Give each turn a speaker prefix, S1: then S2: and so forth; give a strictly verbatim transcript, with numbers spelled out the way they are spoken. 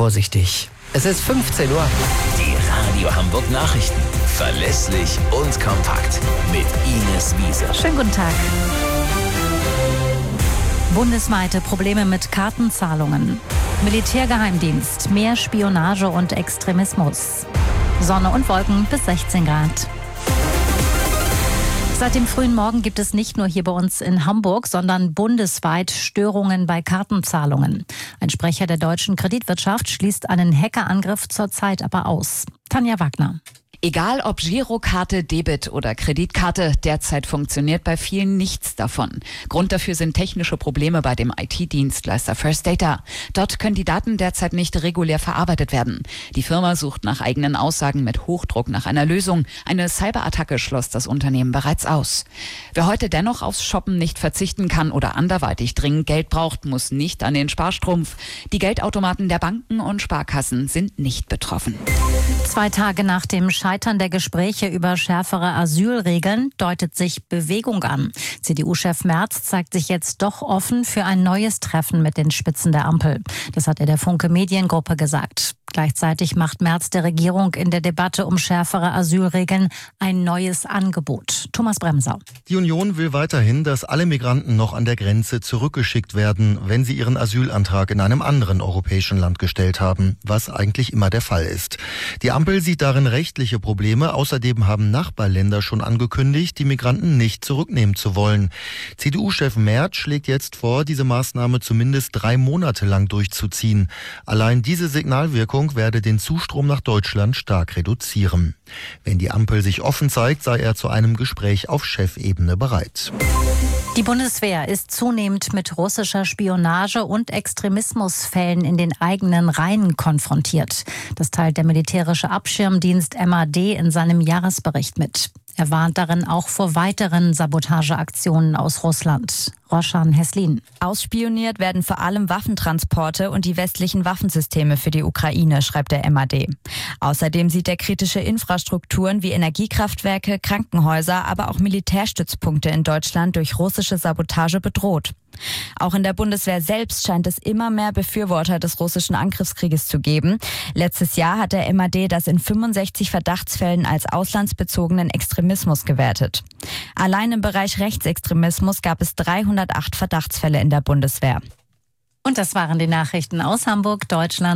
S1: vorsichtig. Es ist fünfzehn Uhr.
S2: Die Radio Hamburg Nachrichten. Verlässlich und kompakt. Mit Ines Wiese.
S3: Schönen guten Tag. Bundesweite Probleme mit Kartenzahlungen. Militärgeheimdienst, mehr Spionage und Extremismus. Sonne und Wolken bis sechzehn Grad. Seit dem frühen Morgen gibt es nicht nur hier bei uns in Hamburg, sondern bundesweit Störungen bei Kartenzahlungen. Ein Sprecher der deutschen Kreditwirtschaft schließt einen Hackerangriff zurzeit aber aus. Tanja Wagner.
S4: Egal ob Girokarte, Debit oder Kreditkarte, derzeit funktioniert bei vielen nichts davon. Grund dafür sind technische Probleme bei dem I T-Dienstleister First Data. Dort können die Daten derzeit nicht regulär verarbeitet werden. Die Firma sucht nach eigenen Aussagen mit Hochdruck nach einer Lösung. Eine Cyberattacke schloss das Unternehmen bereits aus. Wer heute dennoch aufs Shoppen nicht verzichten kann oder anderweitig dringend Geld braucht, muss nicht an den Sparstrumpf. Die Geldautomaten der Banken und Sparkassen sind nicht betroffen.
S3: Zwei Tage nach dem Scheitern der Gespräche über schärfere Asylregeln deutet sich Bewegung an. C D U-Chef Merz zeigt sich jetzt doch offen für ein neues Treffen mit den Spitzen der Ampel. Das hat er der Funke Mediengruppe gesagt. Gleichzeitig macht Merz der Regierung in der Debatte um schärfere Asylregeln ein neues Angebot. Thomas Bremsau.
S5: Die Union will weiterhin, dass alle Migranten noch an der Grenze zurückgeschickt werden, wenn sie ihren Asylantrag in einem anderen europäischen Land gestellt haben, was eigentlich immer der Fall ist. Die Ampel sieht darin rechtliche Probleme. Außerdem haben Nachbarländer schon angekündigt, die Migranten nicht zurücknehmen zu wollen. C D U-Chef Merz schlägt jetzt vor, diese Maßnahme zumindest drei Monate lang durchzuziehen. Allein diese Signalwirkung werde den Zustrom nach Deutschland stark reduzieren. Wenn die Ampel sich offen zeigt, sei er zu einem Gespräch auf Chefebene bereit.
S3: Die Bundeswehr ist zunehmend mit russischer Spionage und Extremismusfällen in den eigenen Reihen konfrontiert. Das teilt der militärische Abschirmdienst M A D in seinem Jahresbericht mit. Er warnt darin auch vor weiteren Sabotageaktionen aus Russland. Roshan Heslin.
S6: Ausspioniert werden vor allem Waffentransporte und die westlichen Waffensysteme für die Ukraine, schreibt der M A D. Außerdem sieht er kritische Infrastrukturen wie Energiekraftwerke, Krankenhäuser, aber auch Militärstützpunkte in Deutschland durch russische Sabotage bedroht. Auch in der Bundeswehr selbst scheint es immer mehr Befürworter des russischen Angriffskrieges zu geben. Letztes Jahr hat der M A D das in fünfundsechzig Verdachtsfällen als auslandsbezogenen Extremismus gewertet. Allein im Bereich Rechtsextremismus gab es dreihundertacht Verdachtsfälle in der Bundeswehr.
S3: Und das waren die Nachrichten aus Hamburg, Deutschland.